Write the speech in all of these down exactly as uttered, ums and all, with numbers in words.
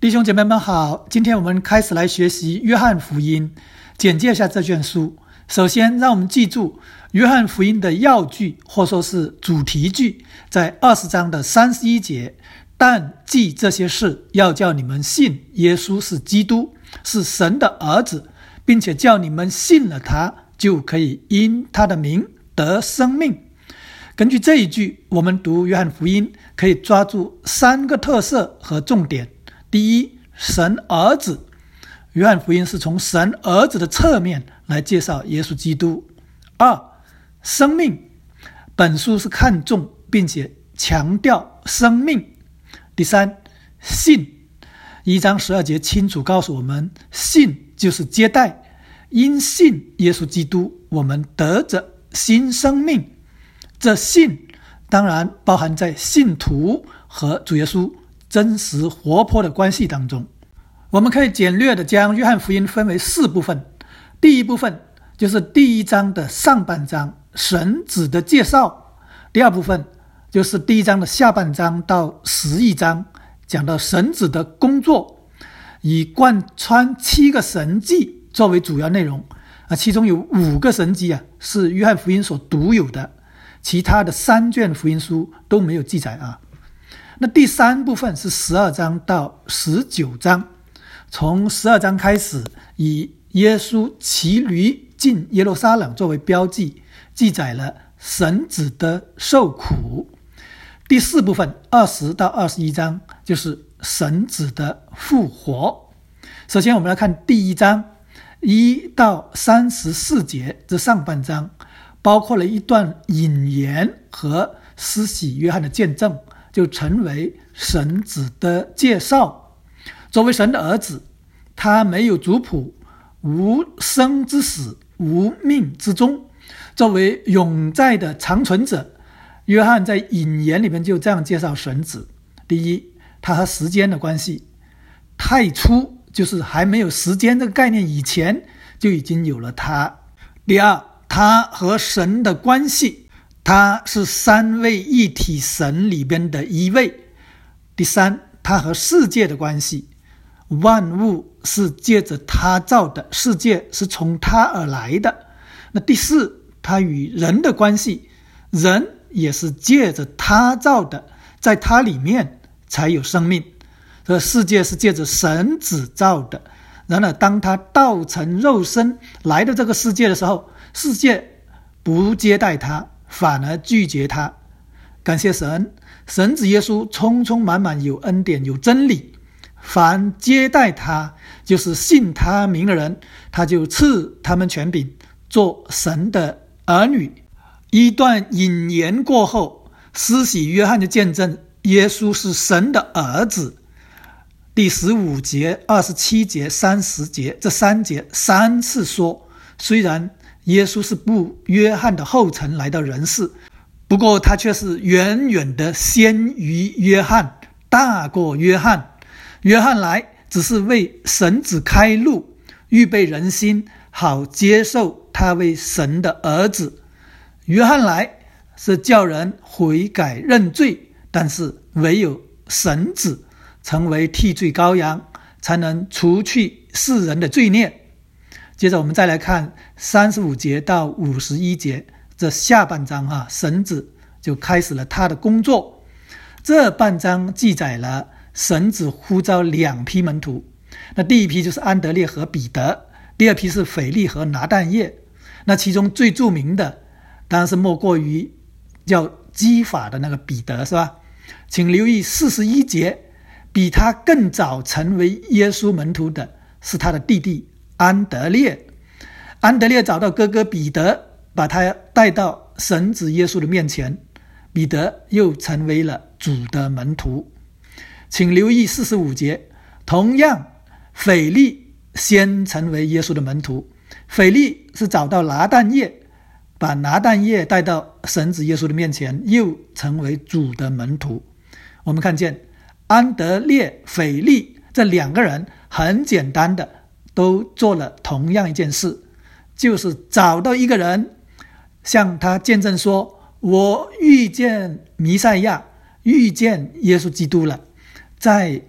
弟兄姐妹们好，今天我们开始来学习约翰福音，简介一下这卷书。首先让我们记住约翰福音的要句或说是主题句，在二十章的三十一节，但记这些事，要叫你们信耶稣是基督，是神的儿子，并且叫你们信了他，就可以因他的名得生命。根据这一句，我们读约翰福音可以抓住三个特色和重点。第一，神儿子，约翰福音是从神儿子的侧面来介绍耶稣基督。二，生命，本书是看重并且强调生命。第三，信，一章十二节清楚告诉我们，信就是接待，因信耶稣基督，我们得着新生命。这信当然包含在信徒和主耶稣真实活泼的关系当中。我们可以简略的将约翰福音分为四部分。第一部分就是第一章的上半章，神子的介绍。第二部分就是第一章的下半章到十一章，讲到神子的工作，以贯穿七个神迹作为主要内容，其中有五个神迹啊是约翰福音所独有的，其他的三卷福音书都没有记载啊。那第三部分是十二章到十九章，从十二章开始，以耶稣骑驴进耶路撒冷作为标记，记载了神子的受苦。第四部分二十到二十一章就是神子的复活。首先我们来看第一章一到三十四节，这上半章包括了一段引言和施洗约翰的见证，就成为神子的介绍。作为神的儿子，他没有族谱，无生之始，无命之终。作为永在的长存者，约翰在引言里面就这样介绍神子。第一，他和时间的关系，太初就是还没有时间这个概念以前就已经有了他。第二，他和神的关系，他是三位一体神里边的一位。第三，他和世界的关系，万物是借着他造的，世界是从他而来的。那第四，他与人的关系，人也是借着他造的，在他里面才有生命。这世界是借着神子造的，然而当他道成肉身来到这个世界的时候，世界不接待他，反而拒绝他。感谢神，神子耶稣充充满满有恩典有真理，凡接待他就是信他名的人，他就赐他们权柄做神的儿女。一段引言过后，施洗约翰就见证耶稣是神的儿子。第十五节、二十七节、三十节，这三节三次说，虽然耶稣是步约翰的后尘来到人世，不过他却是远远的先于约翰，大过约翰。约翰来只是为神子开路，预备人心，好接受他为神的儿子。约翰来是叫人悔改认罪，但是唯有神子成为替罪羔羊，才能除去世人的罪孽。接着我们再来看三十五节到五十一节，这下半章啊，神子就开始了他的工作。这半章记载了神子呼召两批门徒，那第一批就是安德烈和彼得，第二批是腓力和拿但业。那其中最著名的当然是莫过于叫基法的那个彼得，是吧？请留意四十一节，比他更早成为耶稣门徒的是他的弟弟安德烈。安德烈找到哥哥彼得，把他带到神子耶稣的面前，彼得又成为了主的门徒。请留意四十五节，同样腓力先成为耶稣的门徒，腓力是找到拿但业，把拿但业带到神子耶稣的面前，又成为主的门徒。我们看见安德烈、腓力这两个人很简单的都做了同样一件事，就是找到一个人向他见证说，我遇见弥赛亚，遇见耶稣基督了。在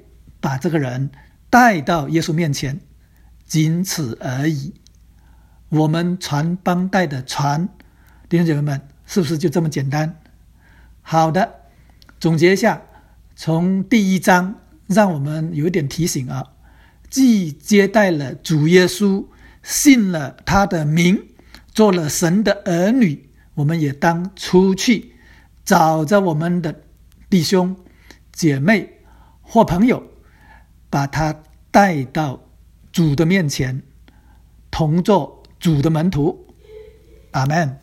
把这个人带到耶稣面前，仅此而已。我们传帮带的传，弟兄姐妹们，是不是就这么简单？好的，总结一下，从第一章让我们有一点提醒啊，既接待了主耶稣，信了他的名，做了神的儿女，我们也当出去找着我们的弟兄姐妹或朋友，把他带到主的面前，同做主的门徒。阿们。